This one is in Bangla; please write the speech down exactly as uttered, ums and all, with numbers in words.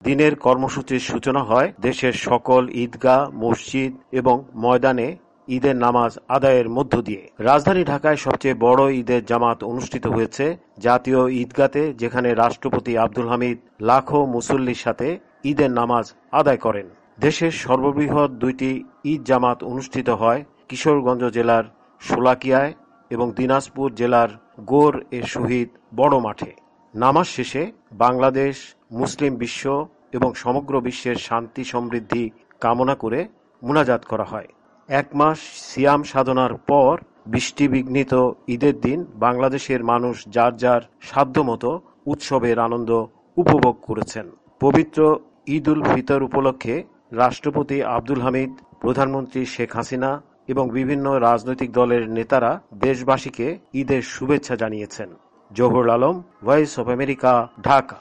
দিনের কর্মসূচির সূচনা হয় দেশের সকল ঈদগাহ, মসজিদ এবং ময়দানে ঈদের নামাজ আদায়ের মধ্য দিয়ে। রাজধানী ঢাকায় সবচেয়ে বড় ঈদের জামাত অনুষ্ঠিত হয়েছে জাতীয় ঈদগাতে, যেখানে রাষ্ট্রপতি আব্দুল হামিদ লাখো মুসল্লির সাথে ঈদের নামাজ আদায় করেন। দেশের সর্ববৃহৎ দুইটি ঈদ জামাত অনুষ্ঠিত হয় কিশোরগঞ্জ জেলার শোলাকিয়ায় এবং দিনাজপুর জেলার গোর এ শহীদ বড় মাঠে। নামাজ শেষে বাংলাদেশ, মুসলিম বিশ্ব এবং সমগ্র বিশ্বের শান্তি সমৃদ্ধি কামনা করে মুনাজাত করা হয়। এক মাস সিয়াম সাধনার পর বৃষ্টিবিঘ্নিত ঈদের দিন বাংলাদেশের মানুষ যার যার সাধ্যমতো উৎসবের আনন্দ উপভোগ করেছেন। পবিত্র ঈদ উল ফিতর উপলক্ষে রাষ্ট্রপতি আব্দুল হামিদ, প্রধানমন্ত্রী শেখ হাসিনা এবং বিভিন্ন রাজনৈতিক দলের নেতারা দেশবাসীকে ঈদের শুভেচ্ছা জানিয়েছেন। Zahurul Alam, Voice of America, Dhaka.